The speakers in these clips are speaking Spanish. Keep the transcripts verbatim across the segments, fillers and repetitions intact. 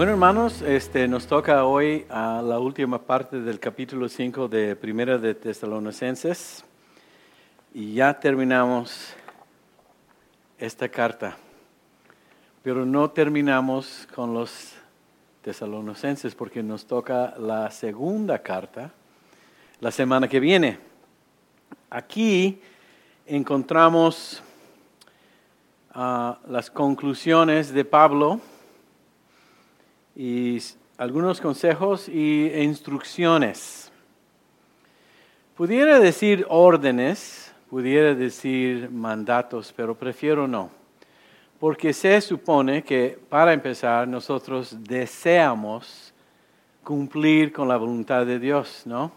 Bueno, hermanos, este, nos toca hoy a la última parte del capítulo cinco de Primera de Tesalonicenses y ya terminamos esta carta, pero no terminamos con los tesalonicenses porque nos toca la segunda carta la semana que viene. Aquí encontramos uh, las conclusiones de Pablo y algunos consejos y instrucciones. Pudiera decir órdenes, pudiera decir mandatos, pero prefiero no. Porque se supone que, para empezar, nosotros deseamos cumplir con la voluntad de Dios, ¿no?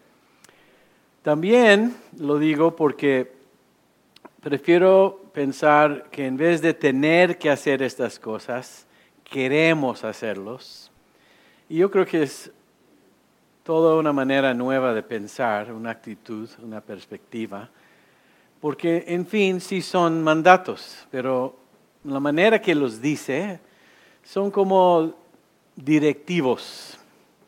También lo digo porque prefiero pensar que en vez de tener que hacer estas cosas, queremos hacerlos. Y yo creo que es toda una manera nueva de pensar, una actitud, una perspectiva. Porque, en fin, sí son mandatos, pero la manera que los dice son como directivos.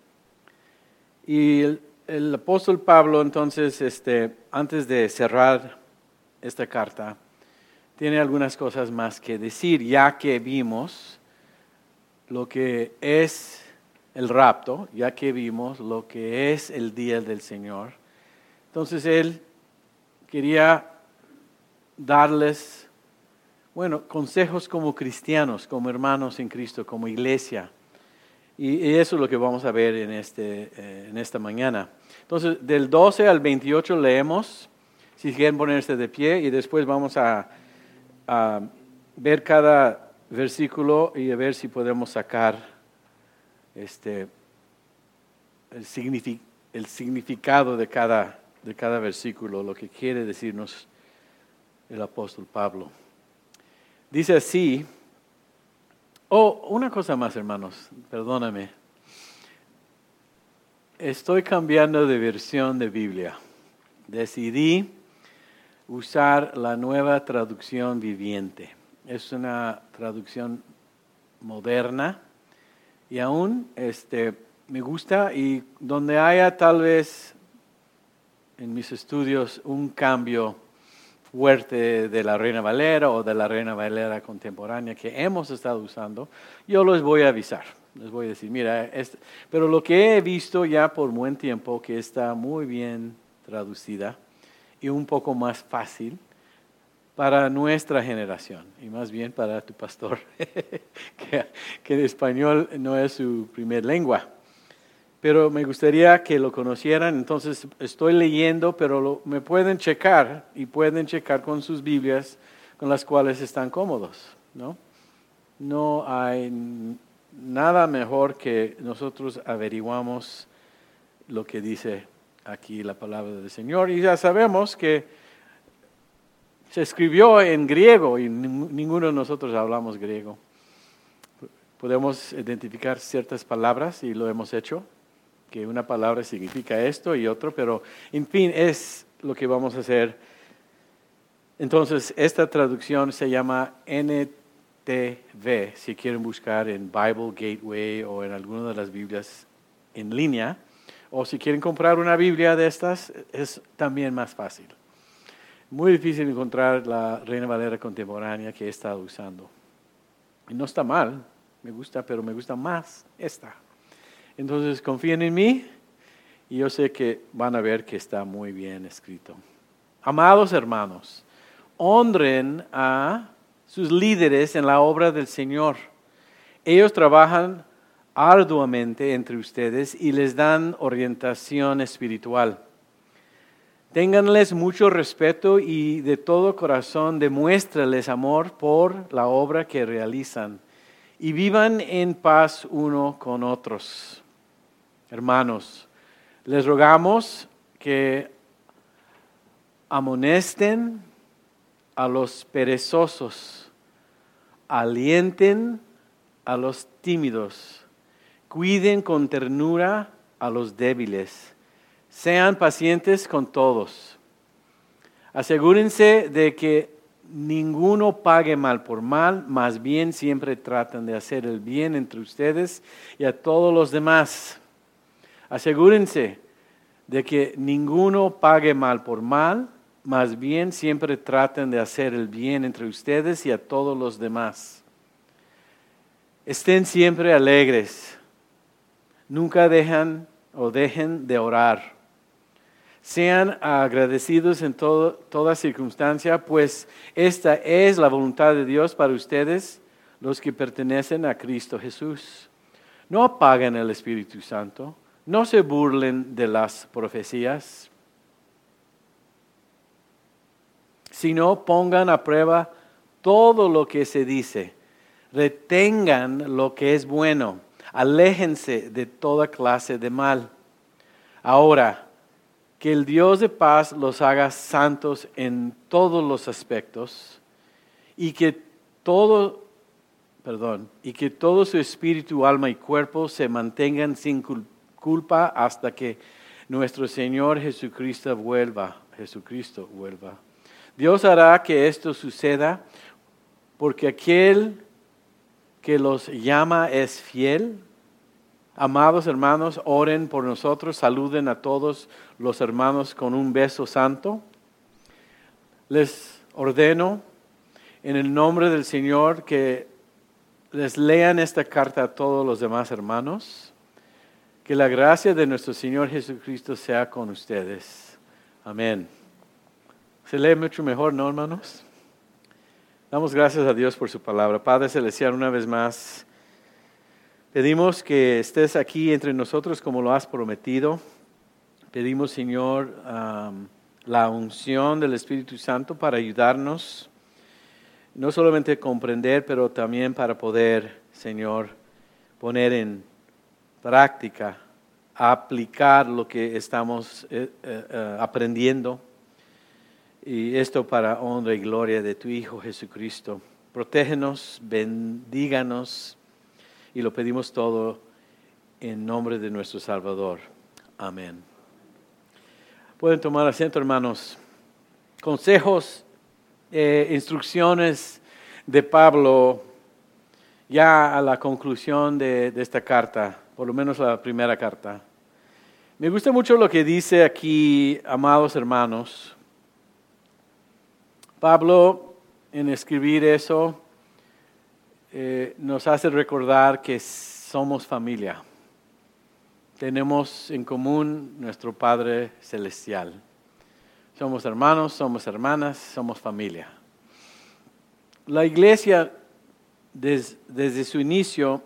Y el, el apóstol Pablo, entonces, este, antes de cerrar esta carta, tiene algunas cosas más que decir, ya que vimos lo que es el rapto, ya que vimos lo que es el día del Señor. Entonces él quería darles, bueno, consejos como cristianos, como hermanos en Cristo, como iglesia. Y, y eso es lo que vamos a ver en, este, eh, en esta mañana. Entonces, del doce al veintiocho leemos, si quieren ponerse de pie, y después vamos a, a ver cada versículo y a ver si podemos sacar este, el, signific, el significado de cada, de cada versículo, lo que quiere decirnos el apóstol Pablo. Dice así, oh, una cosa más, hermanos, perdóname. Estoy cambiando de versión de Biblia. Decidí usar la nueva traducción viviente. Es una traducción moderna y aún este, me gusta, y donde haya tal vez en mis estudios un cambio fuerte de la Reina Valera o de la Reina Valera contemporánea que hemos estado usando, yo les voy a avisar. Les voy a decir, mira, este, pero lo que he visto ya por buen tiempo que está muy bien traducida y un poco más fácil para nuestra generación, y más bien para tu pastor, que, que el español no es su primer lengua. Pero me gustaría que lo conocieran, entonces estoy leyendo, pero lo, me pueden checar, y pueden checar con sus Biblias con las cuales están cómodos, ¿no? No hay nada mejor que nosotros averiguamos lo que dice aquí la palabra del Señor, y ya sabemos que se escribió en griego y ninguno de nosotros hablamos griego. Podemos identificar ciertas palabras y lo hemos hecho, que una palabra significa esto y otro, pero en fin es lo que vamos a hacer. Entonces esta traducción se llama N T V, si quieren buscar en Bible Gateway o en alguna de las Biblias en línea, o si quieren comprar una Biblia de estas, es también más fácil. Muy difícil encontrar la Reina Valera contemporánea que he estado usando. Y no está mal, me gusta, pero me gusta más esta. Entonces confíen en mí y yo sé que van a ver que está muy bien escrito. Amados hermanos, honren a sus líderes en la obra del Señor. Ellos trabajan arduamente entre ustedes y les dan orientación espiritual. Ténganles mucho respeto y de todo corazón demuéstrales amor por la obra que realizan y vivan en paz uno con otros. Hermanos, les rogamos que amonesten a los perezosos, alienten a los tímidos, cuiden con ternura a los débiles. Sean pacientes con todos. Asegúrense de que ninguno pague mal por mal, más bien siempre tratan de hacer el bien entre ustedes y a todos los demás. Asegúrense de que ninguno pague mal por mal, más bien siempre traten de hacer el bien entre ustedes y a todos los demás. Estén siempre alegres, nunca dejan o dejen de orar. Sean agradecidos en todo, toda circunstancia, pues esta es la voluntad de Dios para ustedes, los que pertenecen a Cristo Jesús. No apaguen el Espíritu Santo, no se burlen de las profecías, sino pongan a prueba todo lo que se dice. Retengan lo que es bueno, aléjense de toda clase de mal. Ahora, que el Dios de paz los haga santos en todos los aspectos y que todo, perdón, y que todo su espíritu, alma y cuerpo se mantengan sin culpa hasta que nuestro Señor Jesucristo vuelva. Jesucristo vuelva. Dios hará que esto suceda porque aquel que los llama es fiel. Amados hermanos, oren por nosotros, saluden a todos los hermanos con un beso santo. Les ordeno en el nombre del Señor que les lean esta carta a todos los demás hermanos. Que la gracia de nuestro Señor Jesucristo sea con ustedes. Amén. Se lee mucho mejor, ¿no, hermanos? Damos gracias a Dios por su palabra. Padre Celestial, una vez más, pedimos que estés aquí entre nosotros como lo has prometido. Pedimos, Señor, um, la unción del Espíritu Santo para ayudarnos, no solamente a comprender, pero también para poder, Señor, poner en práctica, aplicar lo que estamos eh, eh, aprendiendo. Y esto para honra y gloria de tu Hijo Jesucristo. Protégenos, bendíganos. Y lo pedimos todo en nombre de nuestro Salvador. Amén. Pueden tomar asiento, hermanos. Consejos, eh, instrucciones de Pablo ya a la conclusión de, de esta carta, por lo menos la primera carta. Me gusta mucho lo que dice aquí, amados hermanos. Pablo, en escribir eso, Eh, nos hace recordar que somos familia. Tenemos en común nuestro Padre Celestial. Somos hermanos, somos hermanas, somos familia. La iglesia, des, desde su inicio,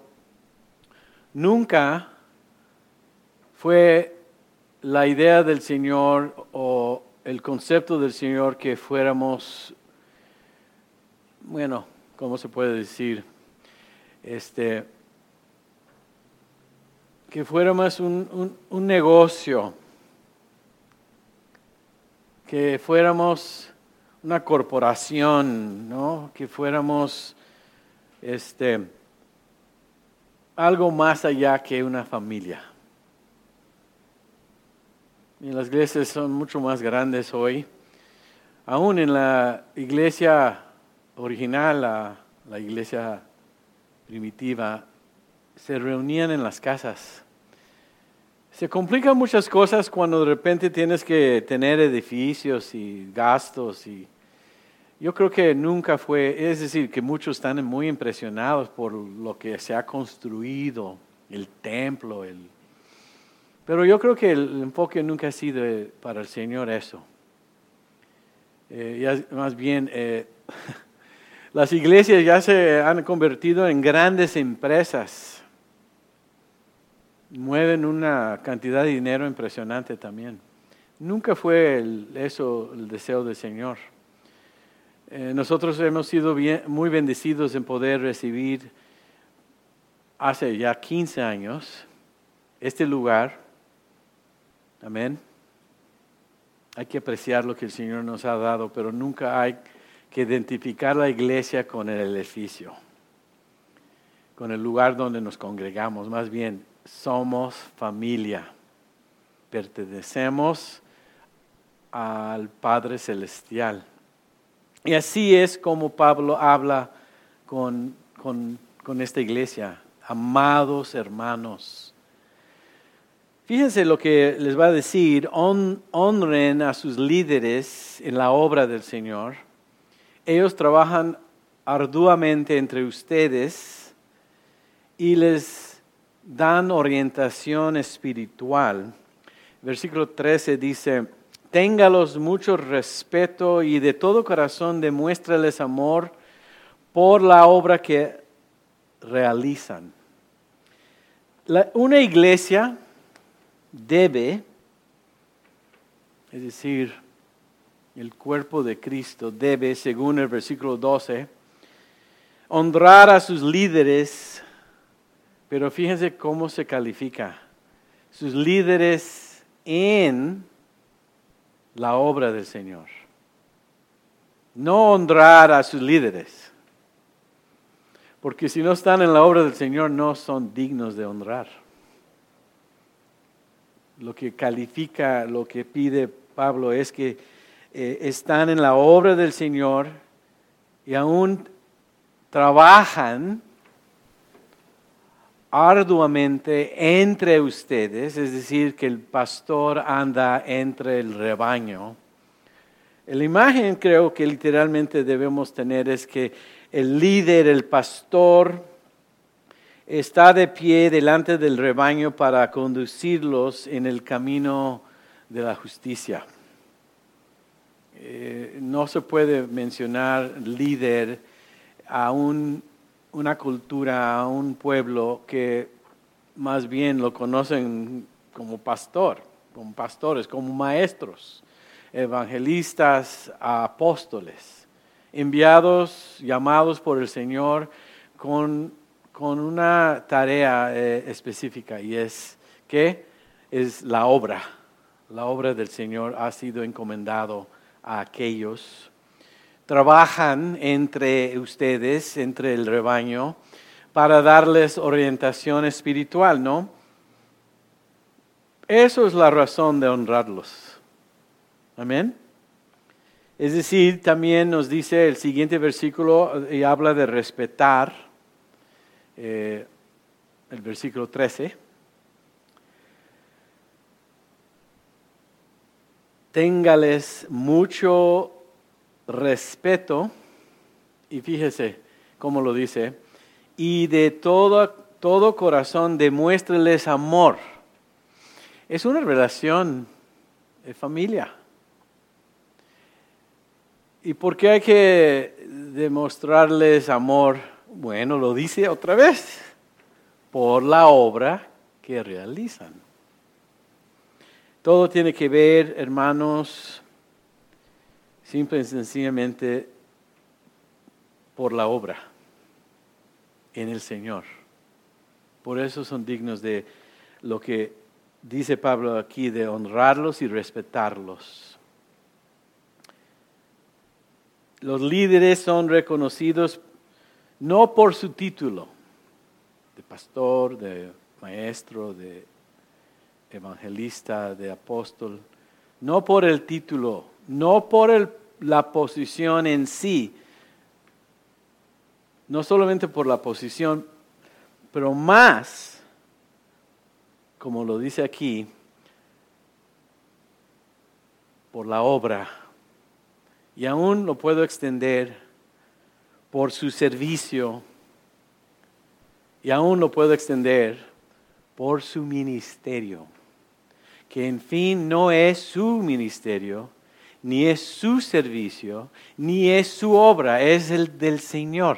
nunca fue la idea del Señor o el concepto del Señor que fuéramos, bueno, ¿cómo se puede decir? Este, que fuéramos un, un, un negocio, que fuéramos una corporación, ¿no? Que fuéramos este, algo más allá que una familia. Y las iglesias son mucho más grandes hoy. Aún en la iglesia original, la, la iglesia primitiva, se reunían en las casas. Se complican muchas cosas cuando de repente tienes que tener edificios y gastos. Y yo creo que nunca fue, es decir, que muchos están muy impresionados por lo que se ha construido, el templo. El, pero yo creo que el enfoque nunca ha sido para el Señor eso. Eh, ya, más bien, eh, las iglesias ya se han convertido en grandes empresas. Mueven una cantidad de dinero impresionante también. Nunca fue el, eso el deseo del Señor. Eh, nosotros hemos sido bien, muy bendecidos en poder recibir hace ya quince años este lugar. Amén. Hay que apreciar lo que el Señor nos ha dado, pero nunca hay que identificar la iglesia con el edificio, con el lugar donde nos congregamos. Más bien, somos familia. Pertenecemos al Padre Celestial. Y así es como Pablo habla con, con, con esta iglesia. Amados hermanos. Fíjense lo que les va a decir. Hon, honren a sus líderes en la obra del Señor. Ellos trabajan arduamente entre ustedes y les dan orientación espiritual. Versículo trece dice, téngalos mucho respeto y de todo corazón demuéstrales amor por la obra que realizan. La, una iglesia debe, es decir, el cuerpo de Cristo debe, según el versículo doce, honrar a sus líderes, pero fíjense cómo se califica. Sus líderes en la obra del Señor. No honrar a sus líderes, porque si no están en la obra del Señor no son dignos de honrar. Lo que califica, lo que pide Pablo es que eh, están en la obra del Señor y aún trabajan arduamente entre ustedes, es decir, que el pastor anda entre el rebaño. La imagen creo que literalmente debemos tener es que el líder, el pastor, está de pie delante del rebaño para conducirlos en el camino de la justicia. Eh, no se puede mencionar líder a un, una cultura, a un pueblo que más bien lo conocen como pastor, como pastores, como maestros, evangelistas, apóstoles, enviados, llamados por el Señor con con una tarea eh, específica y es que es la obra. La obra del Señor ha sido encomendado a aquellos. Trabajan entre ustedes, entre el rebaño, para darles orientación espiritual, ¿no? Eso es la razón de honrarlos. Amén. Es decir, también nos dice el siguiente versículo y habla de respetar. Eh, el versículo trece. Téngales mucho respeto, y fíjese cómo lo dice, y de todo, todo corazón demuéstreles amor. Es una relación de familia. ¿Y por qué hay que demostrarles amor? Bueno, lo dice otra vez, por la obra que realizan. Todo tiene que ver, hermanos, simple y sencillamente por la obra en el Señor. Por eso son dignos de lo que dice Pablo aquí, de honrarlos y respetarlos. Los líderes son reconocidos no por su título de pastor, de maestro, de evangelista, de apóstol, no por el título, no por el, la posición en sí, no solamente por la posición, pero más, como lo dice aquí, por la obra. Y aún lo puedo extender por su servicio, y aún lo puedo extender por su ministerio, que en fin no es su ministerio, ni es su servicio, ni es su obra, es el del Señor.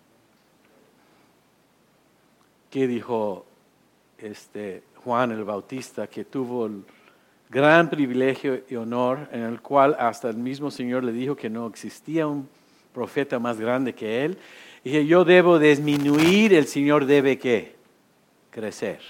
¿Qué dijo este Juan el Bautista, que tuvo el gran privilegio y honor, en el cual hasta el mismo Señor le dijo que no existía un profeta más grande que él? Y que yo debo disminuir, el Señor debe ¿qué? Crecer.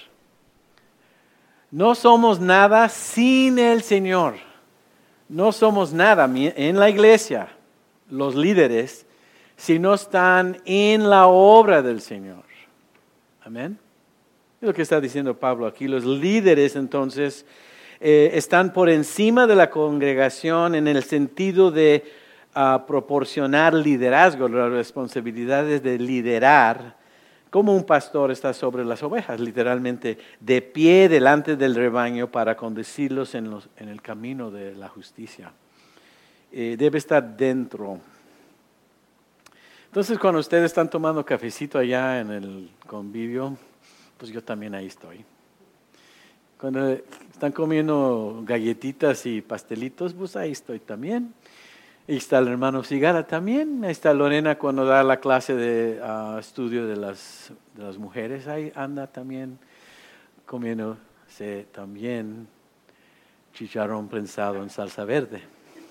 No somos nada sin el Señor. No somos nada en la iglesia, los líderes, si no están en la obra del Señor. Amén. Es lo que está diciendo Pablo aquí. Los líderes entonces eh, están por encima de la congregación en el sentido de a proporcionar liderazgo, las responsabilidades de liderar, como un pastor está sobre las ovejas, literalmente de pie delante del rebaño para conducirlos en, los, en el camino de la justicia. Eh, debe estar dentro. Entonces, cuando ustedes están tomando cafecito allá en el convivio, pues yo también ahí estoy. Cuando están comiendo galletitas y pastelitos, pues ahí estoy también. Ahí está el hermano Cigala también. Ahí está Lorena cuando da la clase de uh, estudio de las, de las mujeres. Ahí anda también comiéndose también chicharrón prensado en salsa verde.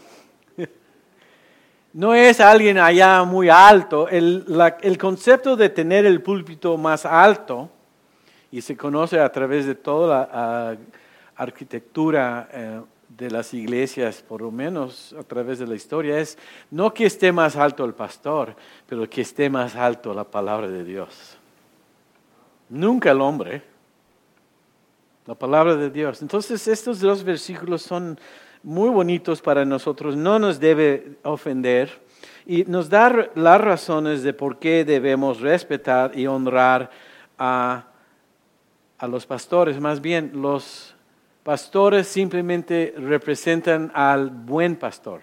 No es alguien allá muy alto. El, la, el concepto de tener el púlpito más alto, y se conoce a través de toda la uh, arquitectura uh, de las iglesias, por lo menos a través de la historia, es no que esté más alto el pastor, pero que esté más alto la palabra de Dios. Nunca el hombre, la palabra de Dios. Entonces estos dos versículos son muy bonitos para nosotros, no nos debe ofender y nos da las razones de por qué debemos respetar y honrar a, a los pastores. Más bien, los pastores simplemente representan al buen pastor.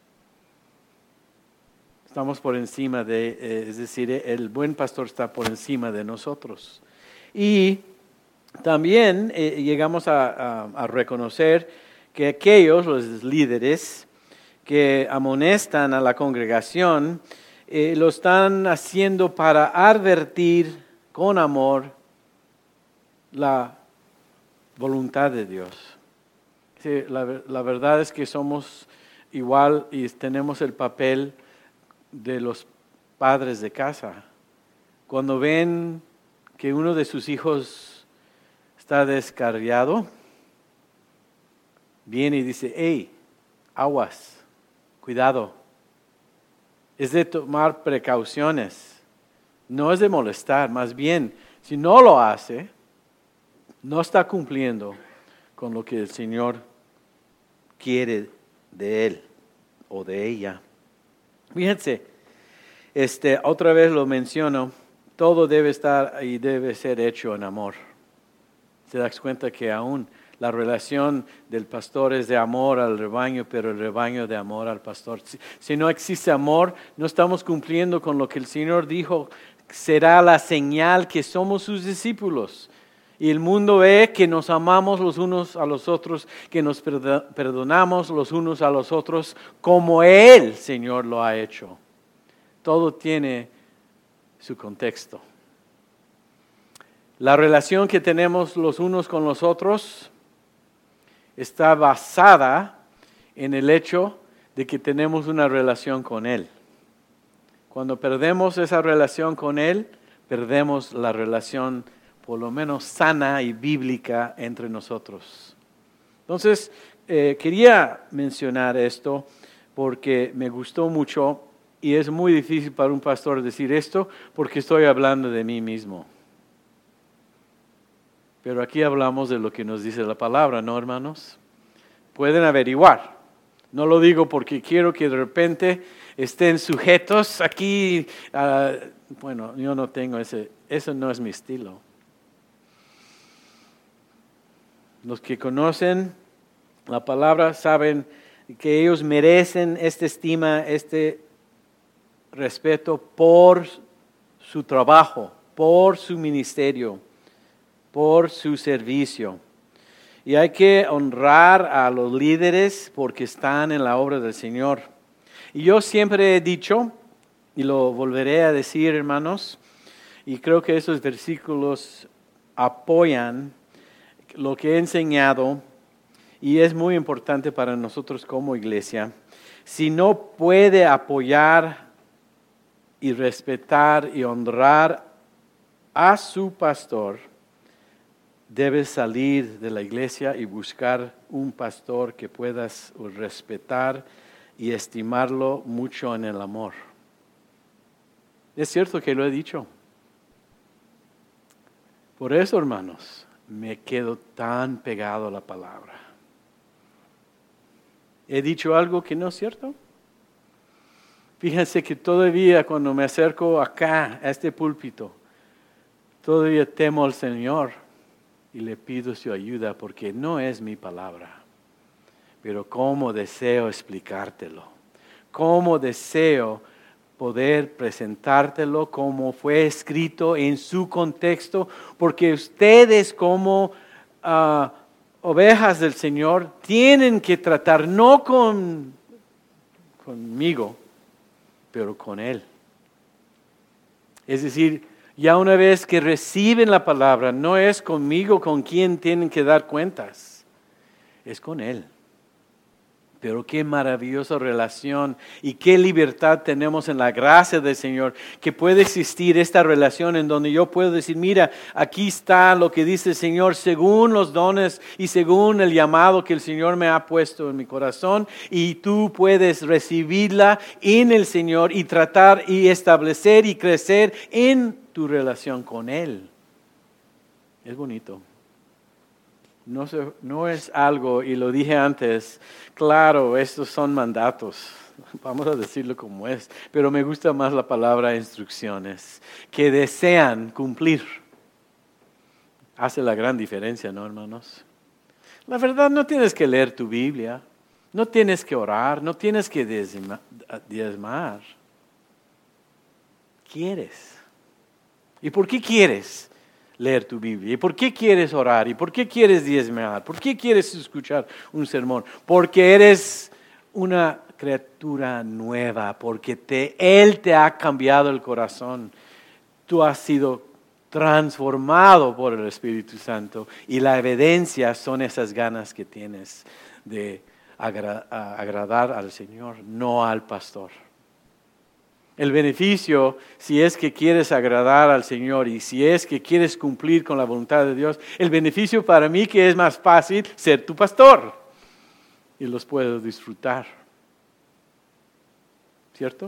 Estamos por encima de, eh, es decir, el buen pastor está por encima de nosotros. Y también eh, llegamos a, a, a reconocer que aquellos, los líderes, que amonestan a la congregación, eh, lo están haciendo para advertir con amor la voluntad de Dios. Sí, la, la verdad es que somos igual y tenemos el papel de los padres de casa. Cuando ven que uno de sus hijos está descarriado, viene y dice, hey, aguas, cuidado. Es de tomar precauciones, no es de molestar, más bien, si no lo hace, no está cumpliendo con lo que el Señor quiere de él o de ella. Fíjense, este, otra vez lo menciono, todo debe estar y debe ser hecho en amor. Se das cuenta que aún la relación del pastor es de amor al rebaño, pero el rebaño de amor al pastor. Si, si no existe amor, no estamos cumpliendo con lo que el Señor dijo, será la señal que somos sus discípulos. Y el mundo ve que nos amamos los unos a los otros, que nos perdonamos los unos a los otros, como Él, Señor, lo ha hecho. Todo tiene su contexto. La relación que tenemos los unos con los otros está basada en el hecho de que tenemos una relación con Él. Cuando perdemos esa relación con Él, perdemos la relación por lo menos sana y bíblica entre nosotros. Entonces, eh, quería mencionar esto porque me gustó mucho y es muy difícil para un pastor decir esto porque estoy hablando de mí mismo. Pero aquí hablamos de lo que nos dice la palabra, ¿no, hermanos? Pueden averiguar. No lo digo porque quiero que de repente estén sujetos aquí. Uh, bueno, yo no tengo ese, eso no es mi estilo. Los que conocen la palabra saben que ellos merecen esta estima, este respeto por su trabajo, por su ministerio, por su servicio. Y hay que honrar a los líderes porque están en la obra del Señor. Y yo siempre he dicho, y lo volveré a decir, hermanos, y creo que esos versículos apoyan lo que he enseñado, y es muy importante para nosotros como iglesia. Si no puede apoyar y respetar y honrar a su pastor, debes salir de la iglesia y buscar un pastor que puedas respetar y estimarlo mucho en el amor. Es cierto que lo he dicho. Por eso, hermanos, me quedo tan pegado a la palabra. ¿He dicho algo que no es cierto? Fíjense que todavía cuando me acerco acá, a este púlpito, todavía temo al Señor y le pido su ayuda porque no es mi palabra. Pero cómo deseo explicártelo, cómo deseo poder presentártelo como fue escrito en su contexto, porque ustedes como uh, ovejas del Señor tienen que tratar no con, conmigo, pero con Él. Es decir, ya una vez que reciben la palabra, no es conmigo con quien tienen que dar cuentas, es con Él. Pero qué maravillosa relación y qué libertad tenemos en la gracia del Señor, que puede existir esta relación en donde yo puedo decir, mira, aquí está lo que dice el Señor según los dones y según el llamado que el Señor me ha puesto en mi corazón, y tú puedes recibirla en el Señor y tratar y establecer y crecer en tu relación con Él. Es bonito. No, se, no es algo, y lo dije antes, claro, estos son mandatos, vamos a decirlo como es, pero me gusta más la palabra instrucciones, que desean cumplir. Hace la gran diferencia, ¿no, hermanos? La verdad, no tienes que leer tu Biblia, no tienes que orar, no tienes que diezmar. ¿Quieres? ¿Y por qué quieres leer tu Biblia? ¿Y por qué quieres orar? ¿Y por qué quieres diezmar? ¿Por qué quieres escuchar un sermón? Porque eres una criatura nueva, porque te, Él te ha cambiado el corazón. Tú has sido transformado por el Espíritu Santo y la evidencia son esas ganas que tienes de agra- agradar al Señor, no al pastor. El beneficio, si es que quieres agradar al Señor y si es que quieres cumplir con la voluntad de Dios, el beneficio para mí que es más fácil ser tu pastor y los puedo disfrutar. ¿Cierto?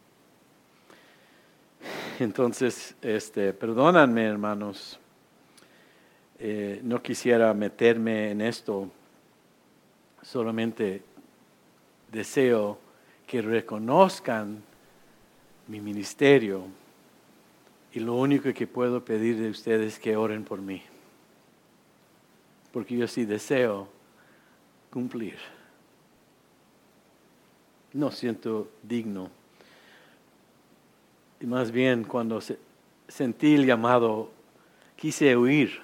Entonces, este, perdónenme, hermanos, eh, no quisiera meterme en esto, solamente deseo que reconozcan mi ministerio, y lo único que puedo pedir de ustedes es que oren por mí, porque yo sí deseo cumplir. No siento digno, y más bien cuando se, sentí el llamado, quise huir,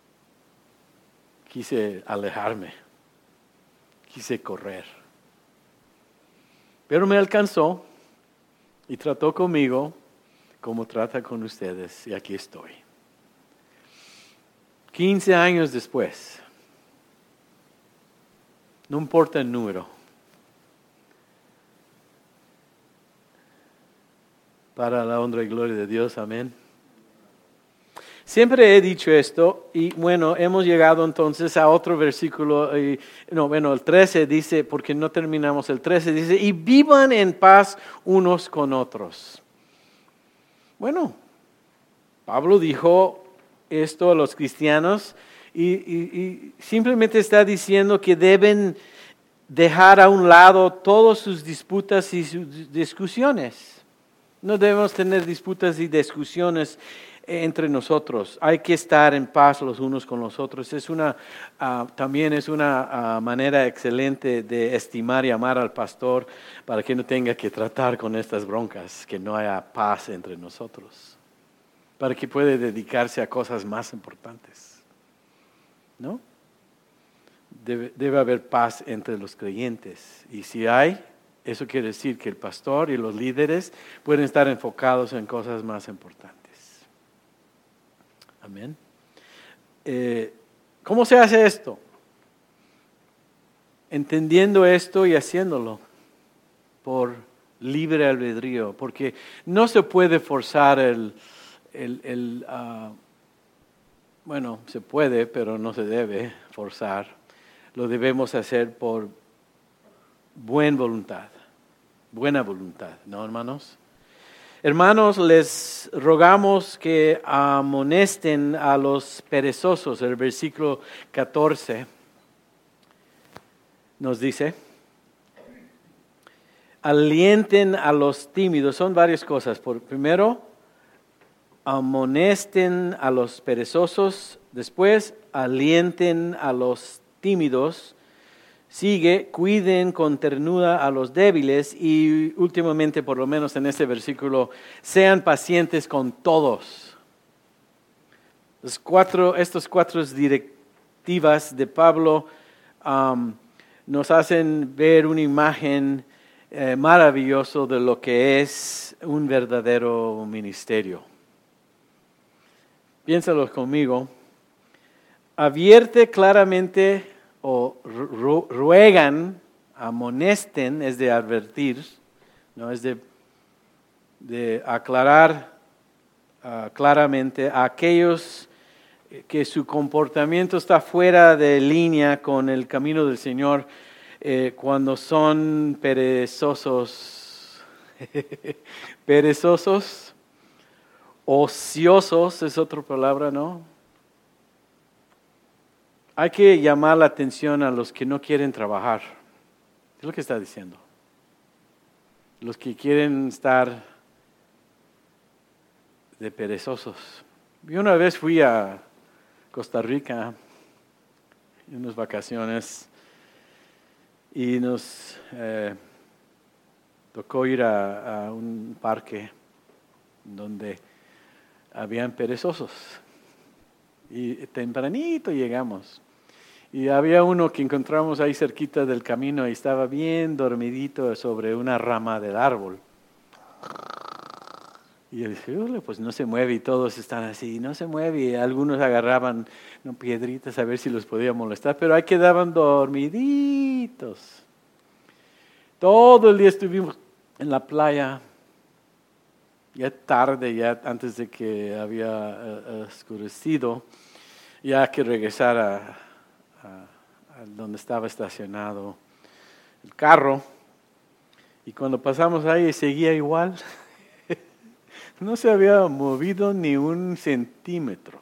quise alejarme, quise correr, pero me alcanzó y trató conmigo como trata con ustedes, y aquí estoy. quince años después, no importa el número, para la honra y gloria de Dios, amén. Siempre he dicho esto, y bueno, hemos llegado entonces a otro versículo, y, no, bueno, el trece dice, porque no terminamos, el trece dice, y vivan en paz unos con otros. Bueno, Pablo dijo esto a los cristianos, y, y, y simplemente está diciendo que deben dejar a un lado todas sus disputas y sus discusiones. No debemos tener disputas y discusiones entre nosotros. Hay que estar en paz los unos con los otros. Es una, uh, también es una uh, manera excelente de estimar y amar al pastor para que no tenga que tratar con estas broncas, que no haya paz entre nosotros, para que pueda dedicarse a cosas más importantes, ¿no? Debe, debe haber paz entre los creyentes, y si hay, eso quiere decir que el pastor y los líderes pueden estar enfocados en cosas más importantes. Amén. Eh, ¿Cómo se hace esto? Entendiendo esto y haciéndolo por libre albedrío, porque no se puede forzar el, el, el uh, bueno, se puede, pero no se debe forzar. Lo debemos hacer por buena voluntad, buena voluntad, ¿no, hermanos? Hermanos, les rogamos que amonesten a los perezosos. El versículo catorce nos dice, alienten a los tímidos. Son varias cosas. Por, primero, amonesten a los perezosos. Después, alienten a los tímidos. Sigue, cuiden con ternura a los débiles. Y últimamente, por lo menos en este versículo, sean pacientes con todos. Los cuatro, estos cuatro directivas de Pablo um, nos hacen ver una imagen eh, maravillosa de lo que es un verdadero ministerio. Piénsalo conmigo. Advierte claramente o ru- ruegan, amonesten, es de advertir, no es de, de aclarar uh, claramente a aquellos que su comportamiento está fuera de línea con el camino del Señor, eh, cuando son perezosos, perezosos, ociosos es otra palabra, ¿no? Hay que llamar la atención a los que no quieren trabajar. Es lo que está diciendo. Los que quieren estar de perezosos. Yo una vez fui a Costa Rica en unas vacaciones y nos eh, tocó ir a, a un parque donde habían perezosos y tempranito llegamos y había uno que encontramos ahí cerquita del camino y estaba bien dormidito sobre una rama del árbol. Y yo dije, pues no se mueve y todos están así, no se mueve. Y algunos agarraban no, piedritas a ver si los podía molestar, pero ahí quedaban dormiditos. Todo el día estuvimos en la playa, ya tarde, ya antes de que había uh, oscurecido, ya que regresar a, a, a donde estaba estacionado el carro. Y cuando pasamos ahí seguía igual. No se había movido ni un centímetro.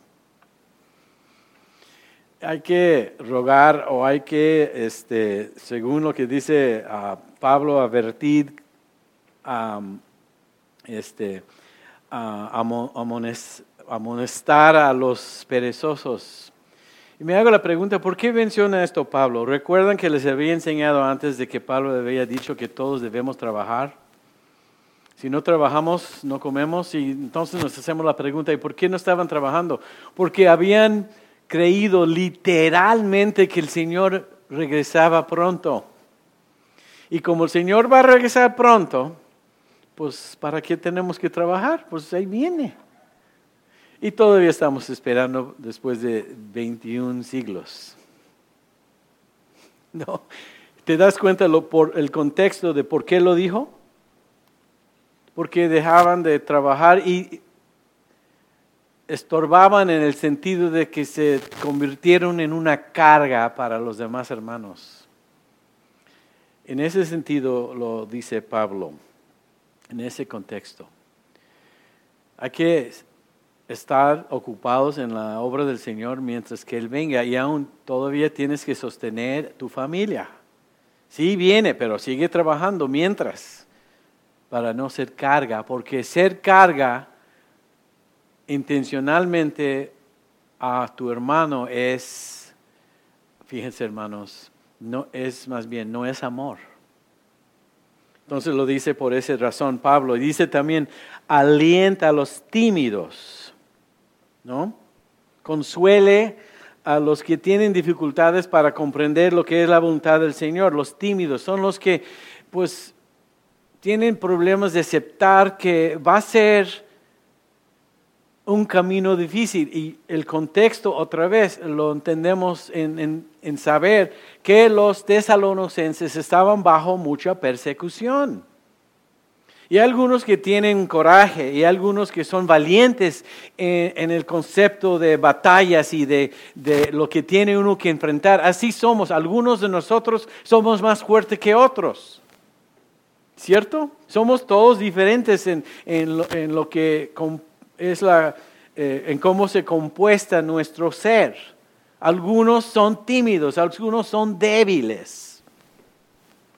Hay que rogar o hay que, este, según lo que dice uh, Pablo, advertir, um, este, uh, amones, amonestar a los perezosos. Y me hago la pregunta, ¿por qué menciona esto Pablo? ¿Recuerdan que les había enseñado antes de que Pablo había dicho que todos debemos trabajar? Si no trabajamos, no comemos, y entonces nos hacemos la pregunta, ¿y por qué no estaban trabajando? Porque habían creído literalmente que el Señor regresaba pronto. Y como el Señor va a regresar pronto, pues ¿para qué tenemos que trabajar? Pues ahí viene. Y todavía estamos esperando después de veintiún siglos. ¿No? ¿Te das cuenta lo, por el contexto de por qué lo dijo? Porque dejaban de trabajar y estorbaban en el sentido de que se convirtieron en una carga para los demás hermanos. En ese sentido lo dice Pablo, en ese contexto. Hay que estar ocupados en la obra del Señor mientras que Él venga y aún todavía tienes que sostener tu familia. Sí viene, pero sigue trabajando mientras. Para no ser carga, porque ser carga intencionalmente a tu hermano es, fíjense hermanos, no es más bien, no es amor. Entonces lo dice por esa razón Pablo, y dice también, alienta a los tímidos, ¿no? Consuele a los que tienen dificultades para comprender lo que es la voluntad del Señor. Los tímidos son los que, pues, tienen problemas de aceptar que va a ser un camino difícil. Y el contexto, otra vez, lo entendemos en, en, en saber que los tesalonicenses estaban bajo mucha persecución. Y hay algunos que tienen coraje, y hay algunos que son valientes en, en el concepto de batallas y de, de lo que tiene uno que enfrentar. Así somos. Algunos de nosotros somos más fuertes que otros. ¿Cierto? Somos todos diferentes en, en, lo, en lo que es la, eh, en cómo se compuesta nuestro ser. Algunos son tímidos, algunos son débiles.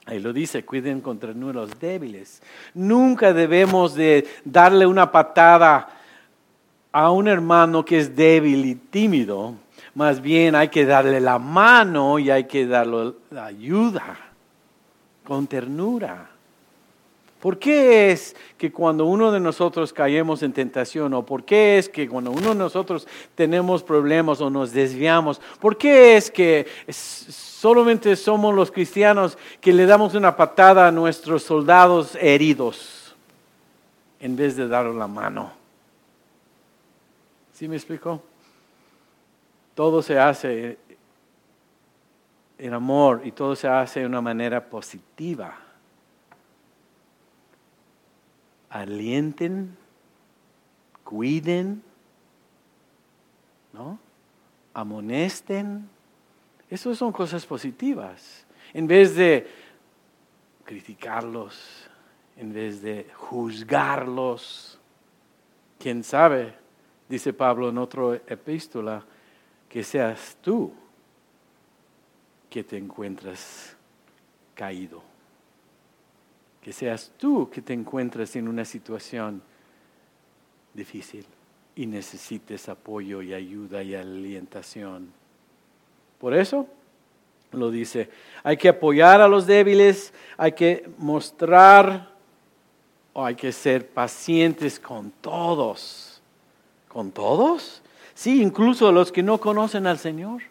Ahí lo dice, cuiden con ternura a los débiles. Nunca debemos de darle una patada a un hermano que es débil y tímido. Más bien hay que darle la mano y hay que darle la ayuda con ternura. ¿Por qué es que cuando uno de nosotros caemos en tentación, o por qué es que cuando uno de nosotros tenemos problemas o nos desviamos, por qué es que solamente somos los cristianos que le damos una patada a nuestros soldados heridos en vez de darle la mano? ¿Sí me explico? Todo se hace en amor y todo se hace de una manera positiva. Alienten, cuiden, ¿no? Amonesten. Esas son cosas positivas. En vez de criticarlos, en vez de juzgarlos. ¿Quién sabe? Dice Pablo en otra epístola, que seas tú que te encuentras caído. Que seas tú que te encuentres en una situación difícil y necesites apoyo y ayuda y alientación. Por eso lo dice, hay que apoyar a los débiles, hay que mostrar o hay que ser pacientes con todos. ¿Con todos? Sí, incluso los que no conocen al Señor.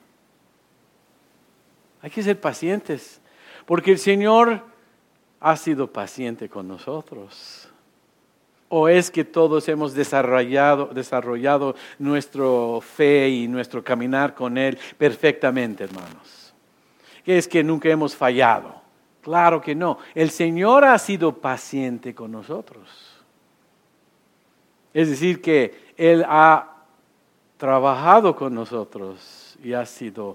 Hay que ser pacientes, porque el Señor ha sido paciente con nosotros. ¿O es que todos hemos desarrollado, desarrollado nuestra fe y nuestro caminar con Él perfectamente, hermanos? ¿Qué es que nunca hemos fallado? Claro que no. El Señor ha sido paciente con nosotros. Es decir, que Él ha trabajado con nosotros y ha sido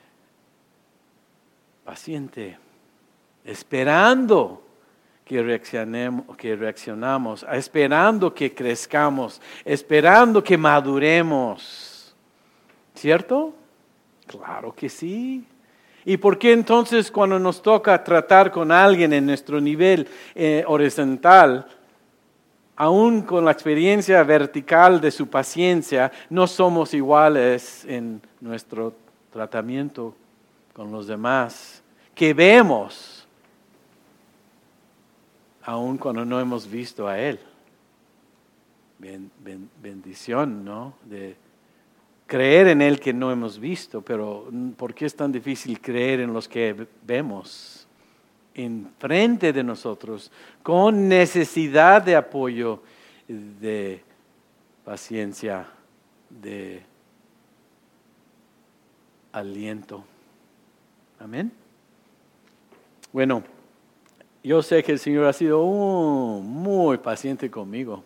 paciente, esperando que reaccionemos, que reaccionamos, esperando que crezcamos, esperando que maduremos. ¿Cierto? Claro que sí. ¿Y por qué entonces cuando nos toca tratar con alguien en nuestro nivel eh, horizontal, aún con la experiencia vertical de su paciencia, no somos iguales en nuestro tratamiento con los demás, que vemos, aún cuando no hemos visto a Él? Ben, ben, bendición, ¿no? De creer en Él que no hemos visto, pero ¿por qué es tan difícil creer en los que vemos enfrente de nosotros, con necesidad de apoyo, de paciencia, de aliento? Amén. Bueno, yo sé que el Señor ha sido uh, muy paciente conmigo.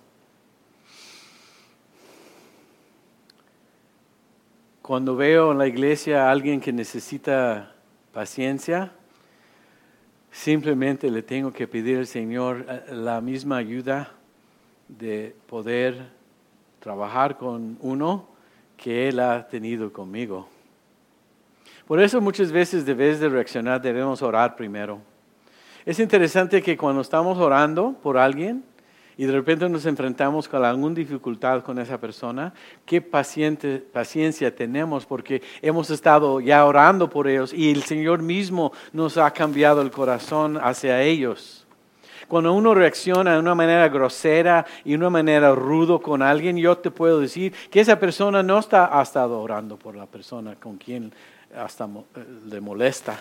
Cuando veo en la iglesia a alguien que necesita paciencia, simplemente le tengo que pedir al Señor la misma ayuda de poder trabajar con uno que Él ha tenido conmigo. Por eso muchas veces, en vez de reaccionar, debemos orar primero. Es interesante que cuando estamos orando por alguien y de repente nos enfrentamos con alguna dificultad con esa persona, qué paciente, paciencia tenemos, porque hemos estado ya orando por ellos y el Señor mismo nos ha cambiado el corazón hacia ellos. Cuando uno reacciona de una manera grosera y de una manera rudo con alguien, yo te puedo decir que esa persona no está, ha estado orando por la persona con quien hasta le molesta.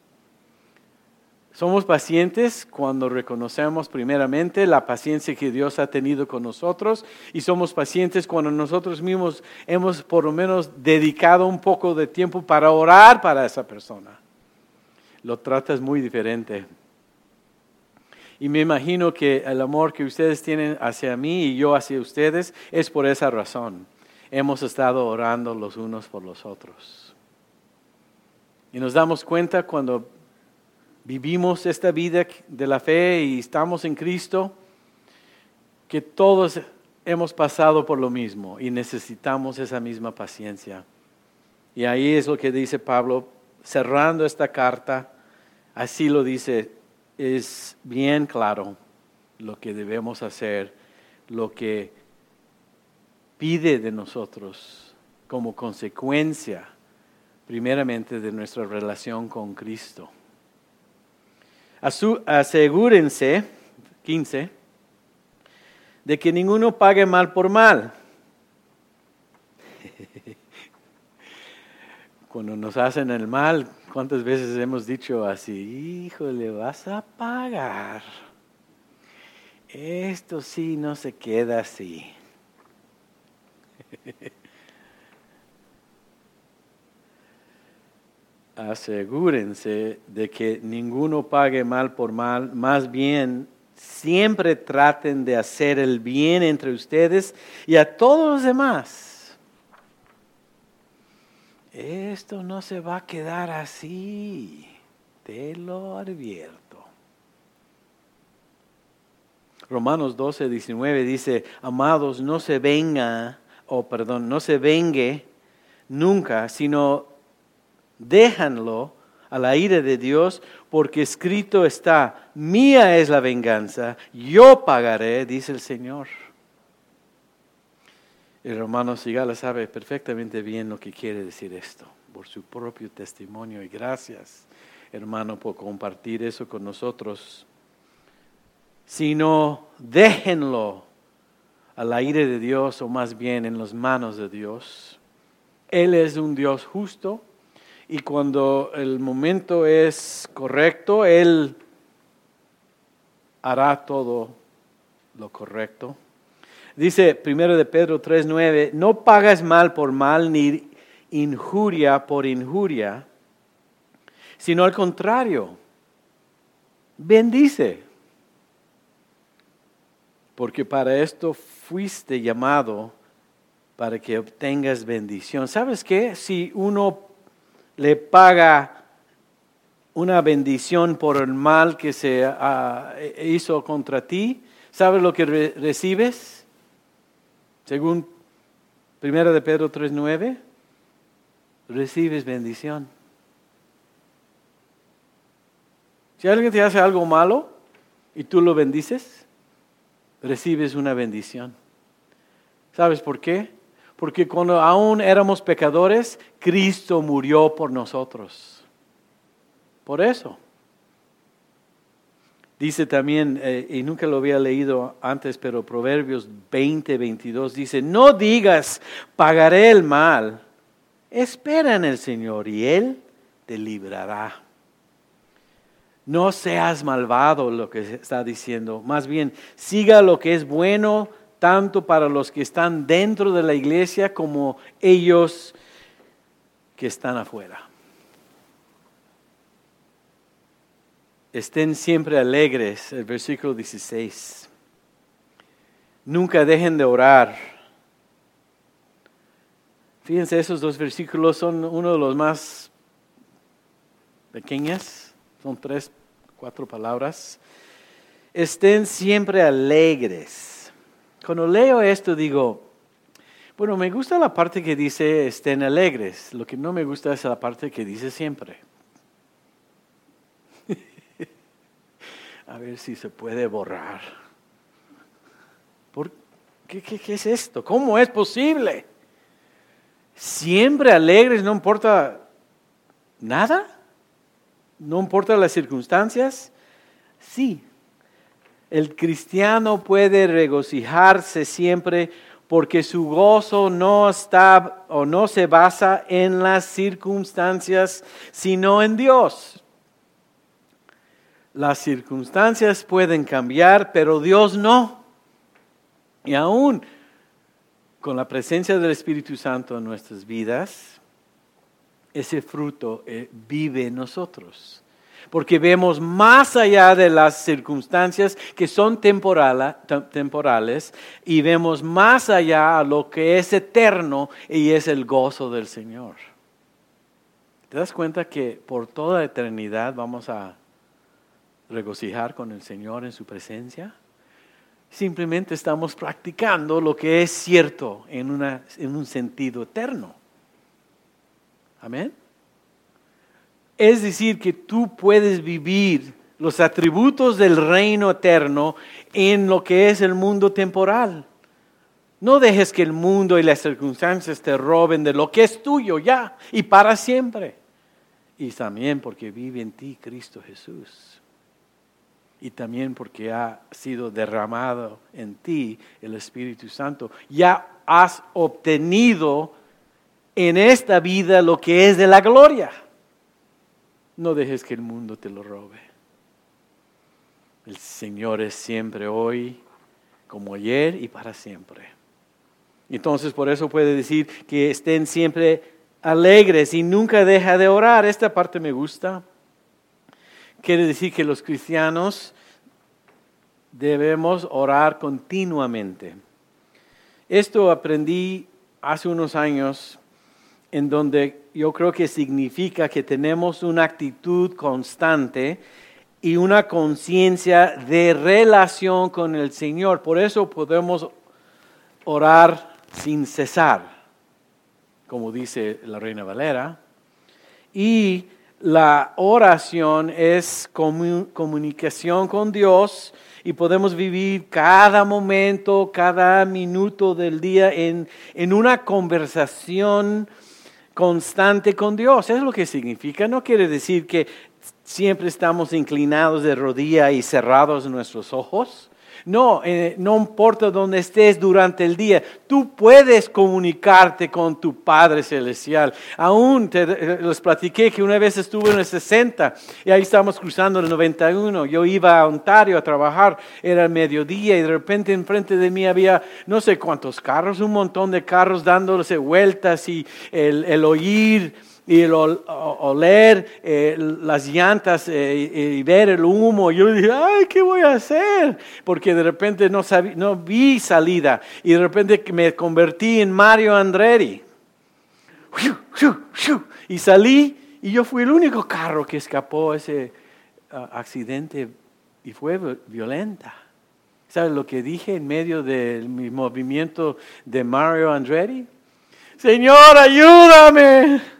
Somos pacientes cuando reconocemos primeramente la paciencia que Dios ha tenido con nosotros, y somos pacientes cuando nosotros mismos hemos por lo menos dedicado un poco de tiempo para orar para esa persona. Lo tratas muy diferente. Y me imagino que el amor que ustedes tienen hacia mí y yo hacia ustedes es por esa razón. Hemos estado orando los unos por los otros. Y nos damos cuenta cuando vivimos esta vida de la fe y estamos en Cristo, que todos hemos pasado por lo mismo y necesitamos esa misma paciencia. Y ahí es lo que dice Pablo, cerrando esta carta, así lo dice es bien claro lo que debemos hacer, lo que pide de nosotros como consecuencia, primeramente, de nuestra relación con Cristo. Asegúrense, quince, de que ninguno pague mal por mal. Cuando nos hacen el mal, ¿cuántas veces hemos dicho así? Híjole, vas a pagar. Esto sí no se queda así. Asegúrense de que ninguno pague mal por mal, más bien siempre traten de hacer el bien entre ustedes y a todos los demás. Esto no se va a quedar así, te lo advierto. Romanos doce, diecinueve dice, amados, no se venga, o oh, perdón, no se vengue nunca, sino déjanlo a la ira de Dios, porque escrito está, mía es la venganza, yo pagaré, dice el Señor. El hermano Sigala sabe perfectamente bien lo que quiere decir esto, por su propio testimonio, y gracias, hermano, por compartir eso con nosotros. Sino déjenlo a la ira de Dios, o más bien en las manos de Dios. Él es un Dios justo, y cuando el momento es correcto, Él hará todo lo correcto. Dice primero de Pedro tres nueve, no pagas mal por mal ni injuria por injuria, sino al contrario, bendice. Porque para esto fuiste llamado, para que obtengas bendición. ¿Sabes qué? Si uno le paga una bendición por el mal que se uh, hizo contra ti, ¿sabes lo que re- recibes? Según primero de Pedro tres nueve, recibes bendición. Si alguien te hace algo malo y tú lo bendices, recibes una bendición. ¿Sabes por qué? Porque cuando aún éramos pecadores, Cristo murió por nosotros. Por eso. Dice también, eh, y nunca lo había leído antes, pero Proverbios veinte, veintidós dice, no digas, pagaré el mal, espera en el Señor y Él te librará. No seas malvado, lo que está diciendo, más bien siga lo que es bueno, tanto para los que están dentro de la iglesia como ellos que están afuera. Estén siempre alegres, el versículo dieciséis. Nunca dejen de orar. Fíjense, esos dos versículos son uno de los más pequeños, son tres, cuatro palabras. Estén siempre alegres. Cuando leo esto digo, bueno, me gusta la parte que dice estén alegres. Lo que no me gusta es la parte que dice siempre. A ver si se puede borrar. ¿Por qué, qué, qué es esto? ¿Cómo es posible? Siempre alegres, no importa nada, no importa las circunstancias. Sí. El cristiano puede regocijarse siempre porque su gozo no está o no se basa en las circunstancias, sino en Dios. Las circunstancias pueden cambiar, pero Dios no. Y aún con la presencia del Espíritu Santo en nuestras vidas, ese fruto eh, vive en nosotros. Porque vemos más allá de las circunstancias que son temporala, temporales y vemos más allá a lo que es eterno y es el gozo del Señor. ¿Te das cuenta que por toda eternidad vamos a regocijar con el Señor en su presencia? Simplemente estamos practicando lo que es cierto en, una, en un sentido eterno. Amén. Es decir, que tú puedes vivir los atributos del reino eterno en lo que es el mundo temporal. No dejes que el mundo y las circunstancias te roben de lo que es tuyo ya y para siempre. Y también porque vive en ti Cristo Jesús. Y también porque ha sido derramado en ti el Espíritu Santo. Ya has obtenido en esta vida lo que es de la gloria. No dejes que el mundo te lo robe. El Señor es siempre hoy, como ayer y para siempre. Entonces por eso puede decir que estén siempre alegres y nunca deja de orar. Esta parte me gusta. Quiere decir que los cristianos debemos orar continuamente. Esto aprendí hace unos años, en donde yo creo que significa que tenemos una actitud constante y una conciencia de relación con el Señor. Por eso podemos orar sin cesar, como dice la Reina Valera. Y la oración es comu- comunicación con Dios y podemos vivir cada momento, cada minuto del día en, en una conversación constante con Dios. Es lo que significa. No quiere decir que siempre estamos inclinados de rodilla y cerrados nuestros ojos. No, eh, no importa dónde estés durante el día, tú puedes comunicarte con tu Padre Celestial. Aún te, les platiqué que una vez estuve en el sesenta y ahí estábamos cruzando el noventa y uno. Yo iba a Ontario a trabajar, era el mediodía y de repente enfrente de mí había no sé cuántos carros, un montón de carros dándose vueltas y el, el oír y el ol, oler eh, las llantas eh, y ver el humo. Yo dije, ay, ¿qué voy a hacer? Porque de repente no, sabí, no vi salida y de repente me convertí en Mario Andretti. Y salí y yo fui el único carro que escapó ese uh, accidente y fue violenta. ¿Sabes lo que dije en medio de mi movimiento de Mario Andretti? Señor, ayúdame.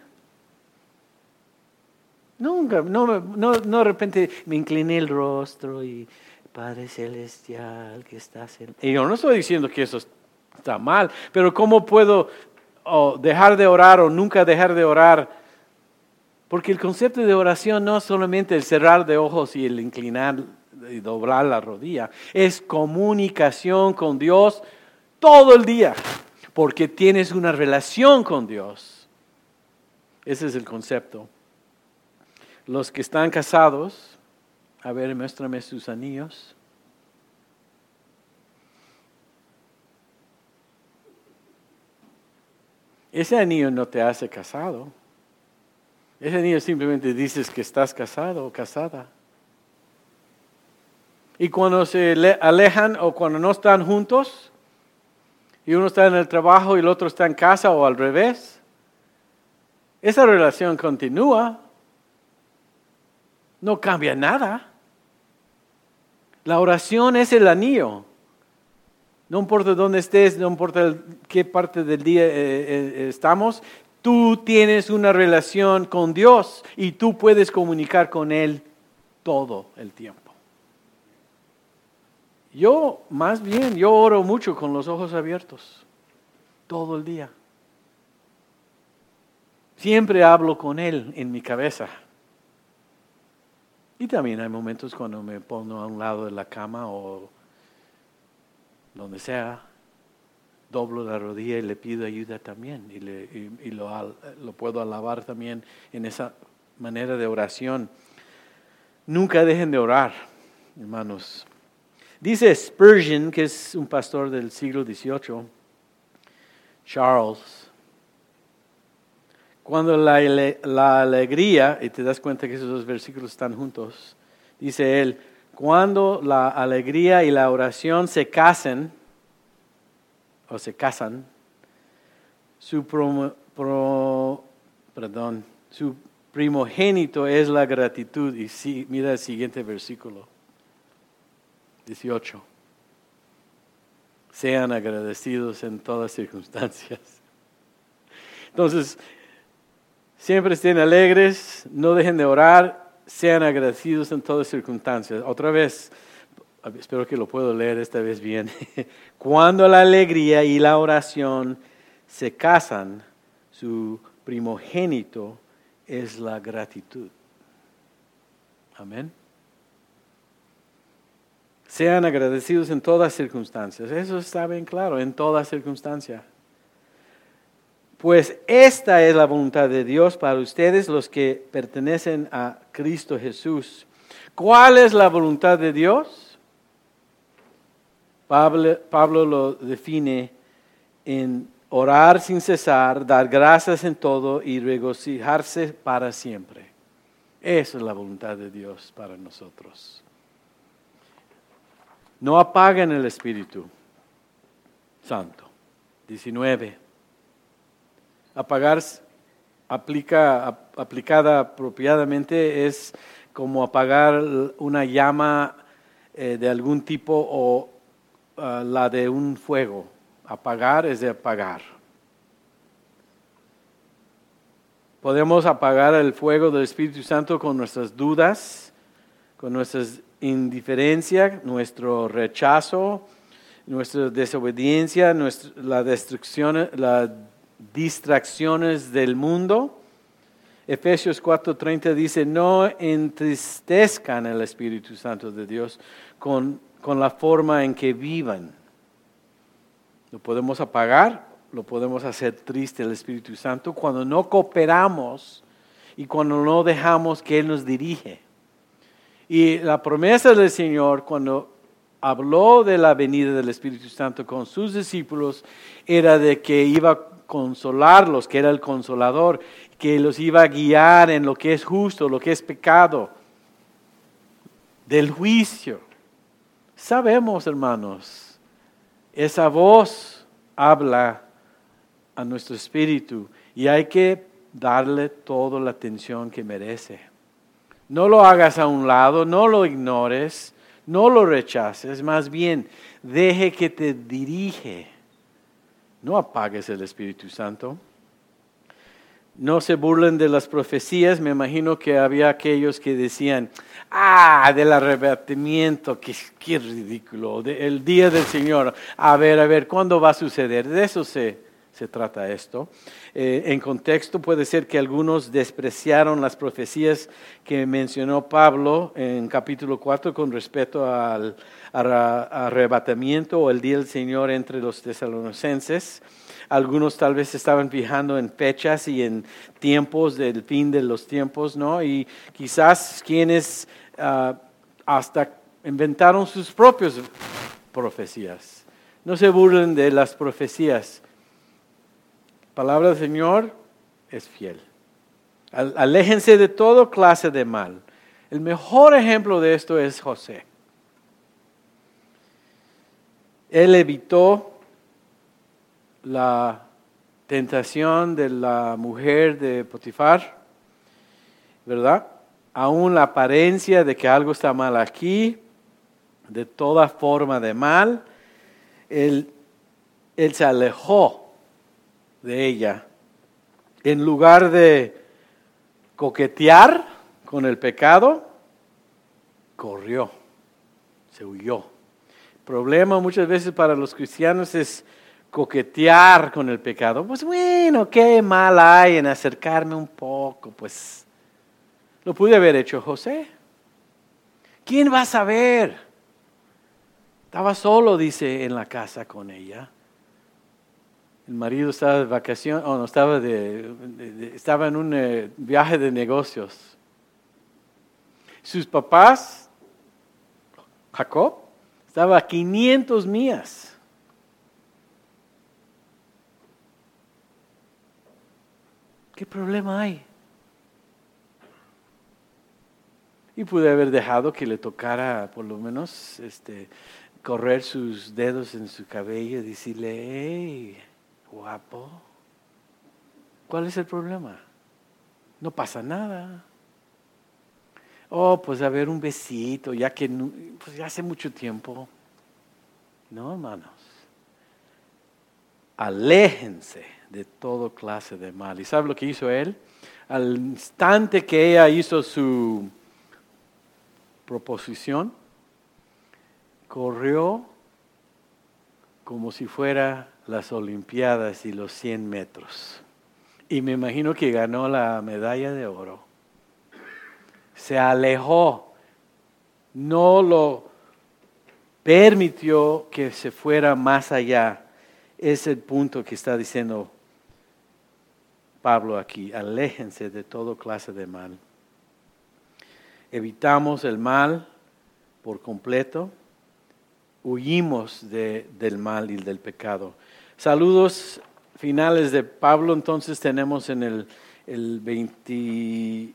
Nunca, no, no, no de repente me incliné el rostro y Padre Celestial que estás en... Y yo no estoy diciendo que eso está mal, pero ¿cómo puedo oh, dejar de orar o nunca dejar de orar? Porque el concepto de oración no es solamente el cerrar de ojos y el inclinar y doblar la rodilla, es comunicación con Dios todo el día, porque tienes una relación con Dios. Ese es el concepto. Los que están casados, a ver, muéstrame sus anillos. Ese anillo no te hace casado. Ese anillo simplemente dices que estás casado o casada. Y cuando se alejan o cuando no están juntos, y uno está en el trabajo y el otro está en casa o al revés, esa relación continúa. No cambia nada. La oración es el anillo. No importa dónde estés, no importa el, qué parte del día eh, eh, estamos, tú tienes una relación con Dios y tú puedes comunicar con Él todo el tiempo. Yo, más bien, yo oro mucho con los ojos abiertos, todo el día. Siempre hablo con Él en mi cabeza. Y también hay momentos cuando me pongo a un lado de la cama o donde sea, doblo la rodilla y le pido ayuda también. Y, le, y, y lo, lo puedo alabar también en esa manera de oración. Nunca dejen de orar, hermanos. Dice Spurgeon, que es un pastor del siglo dieciocho, Charles, cuando la, la alegría, y te das cuenta que esos dos versículos están juntos, dice él, cuando la alegría y la oración se casan, o se casan, su, pro, pro, perdón, su primogénito es la gratitud. Y sí, mira el siguiente versículo, dieciocho. Sean agradecidos en todas circunstancias. Entonces, siempre estén alegres, no dejen de orar sean agradecidos en todas circunstancias. Otra vez, espero que lo puedo leer esta vez bien. Cuando la alegría y la oración se casan, su primogénito es la gratitud. Amén. Sean agradecidos en todas circunstancias. Eso está bien claro, en todas circunstancias. Pues esta es la voluntad de Dios para ustedes, los que pertenecen a Cristo Jesús. ¿Cuál es la voluntad de Dios? Pablo, Pablo lo define en orar sin cesar, dar gracias en todo y regocijarse para siempre. Esa es la voluntad de Dios para nosotros. No apaguen el Espíritu Santo. diecinueve. Apagar, aplica, aplicada apropiadamente, es como apagar una llama eh, de algún tipo o uh, la de un fuego. Apagar es de apagar. Podemos apagar el fuego del Espíritu Santo con nuestras dudas, con nuestra indiferencia, nuestro rechazo, nuestra desobediencia, nuestra, la destrucción, la distracciones del mundo. Efesios cuatro treinta dice, no entristezcan el Espíritu Santo de Dios con, con la forma en que vivan. Lo podemos apagar, lo podemos hacer triste el Espíritu Santo cuando no cooperamos y cuando no dejamos que Él nos dirige. Y la promesa del Señor cuando habló de la venida del Espíritu Santo con sus discípulos era de que iba a consolarlos, que era el consolador, que los iba a guiar en lo que es justo, lo que es pecado, del juicio. Sabemos, hermanos, esa voz habla a nuestro espíritu y hay que darle toda la atención que merece. No lo hagas a un lado, no lo ignores, no lo rechaces, más bien deje que te dirige. No apagues el Espíritu Santo. No se burlen de las profecías. Me imagino que había aquellos que decían, ah, del arrebatamiento, qué, qué ridículo, de, el día del Señor. A ver, a ver, ¿cuándo va a suceder? De eso se, se trata esto. Eh, en contexto puede ser que algunos despreciaron las profecías que mencionó Pablo en capítulo cuatro con respecto al arrebatamiento o el día del Señor entre los tesalonicenses. Algunos tal vez estaban fijando en fechas y en tiempos del fin de los tiempos, ¿no? Y quizás quienes uh, hasta inventaron sus propias profecías. No se burlen de las profecías. La palabra del Señor es fiel. Aléjense de toda clase de mal. El mejor ejemplo de esto es José. Él evitó la tentación de la mujer de Potifar, ¿verdad? Aún la apariencia de que algo está mal aquí, de toda forma de mal, él, él se alejó de ella. En lugar de coquetear con el pecado, corrió, se huyó. El problema muchas veces para los cristianos es coquetear con el pecado. Pues bueno, qué mal hay en acercarme un poco, pues lo pude haber hecho José. ¿Quién va a saber? Estaba solo, dice, en la casa con ella. El marido estaba de vacaciones, o oh, no, estaba, de, de, de, estaba en un eh, viaje de negocios. Sus papás, Jacob, estaba a quinientas millas. ¿Qué problema hay? Y pude haber dejado que le tocara, por lo menos, este, correr sus dedos en su cabello y decirle, hey, guapo, ¿cuál es el problema? No pasa nada. Oh, pues a ver un besito, ya que pues ya hace mucho tiempo. No, hermanos. Aléjense de toda clase de mal. ¿Y sabe lo que hizo él? Al instante que ella hizo su proposición, corrió como si fuera las Olimpiadas y los cien metros. Y me imagino que ganó la medalla de oro. Se alejó, no lo permitió que se fuera más allá. Es el punto que está diciendo Pablo aquí. Aléjense de toda clase de mal. Evitamos el mal por completo. Huimos de, del mal y del pecado. Saludos finales de Pablo, entonces tenemos en el, el veintitrés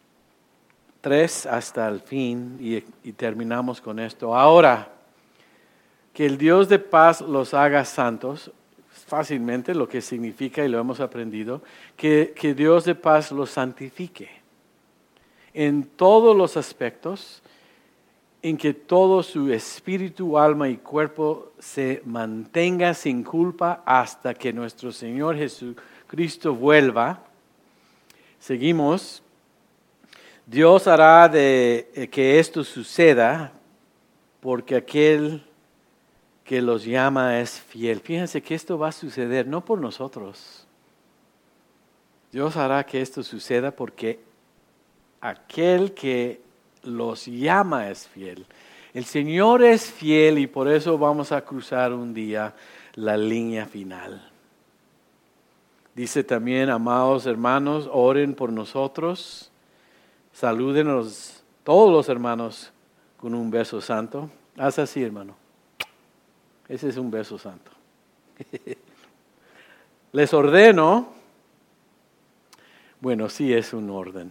hasta el fin y, y terminamos con esto. Ahora, que el Dios de paz los haga santos, fácilmente lo que significa, y lo hemos aprendido, que, que Dios de paz los santifique en todos los aspectos, en que todo su espíritu, alma y cuerpo se mantenga sin culpa hasta que nuestro Señor Jesucristo vuelva. Seguimos. Dios hará de que esto suceda porque aquel que los llama es fiel. Fíjense que esto va a suceder no por nosotros. Dios hará que esto suceda porque aquel que los llama es fiel. El Señor es fiel y por eso vamos a cruzar un día la línea final. Dice también, amados hermanos, oren por nosotros. Salúdenos todos los hermanos con un beso santo. Haz así, hermano. Ese es un beso santo. Les ordeno, bueno, sí es un orden.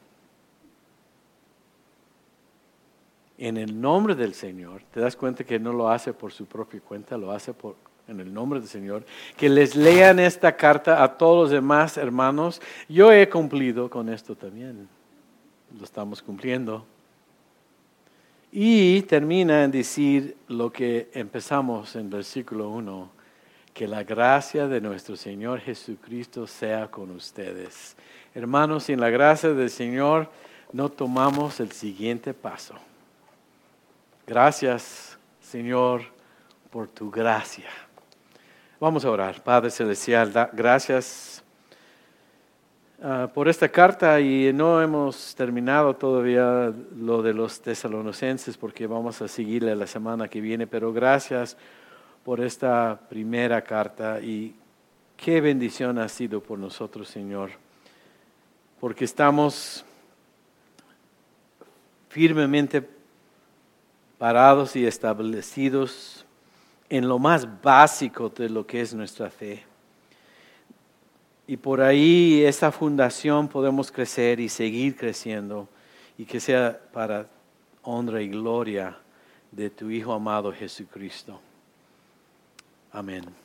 En el nombre del Señor, te das cuenta que no lo hace por su propia cuenta, lo hace por, en el nombre del Señor, que les lean esta carta a todos los demás hermanos. Yo he cumplido con esto también, lo estamos cumpliendo. Y termina en decir lo que empezamos en versículo uno, que la gracia de nuestro Señor Jesucristo sea con ustedes. Hermanos, sin la gracia del Señor no tomamos el siguiente paso. Gracias, Señor, por tu gracia. Vamos a orar. Padre Celestial, da, gracias uh, por esta carta y no hemos terminado todavía lo de los tesalonicenses porque vamos a seguirle la semana que viene, pero gracias por esta primera carta y qué bendición ha sido por nosotros, Señor, porque estamos firmemente parados y establecidos en lo más básico de lo que es nuestra fe. Y por ahí esa fundación podemos crecer y seguir creciendo y que sea para honra y gloria de tu Hijo amado Jesucristo. Amén.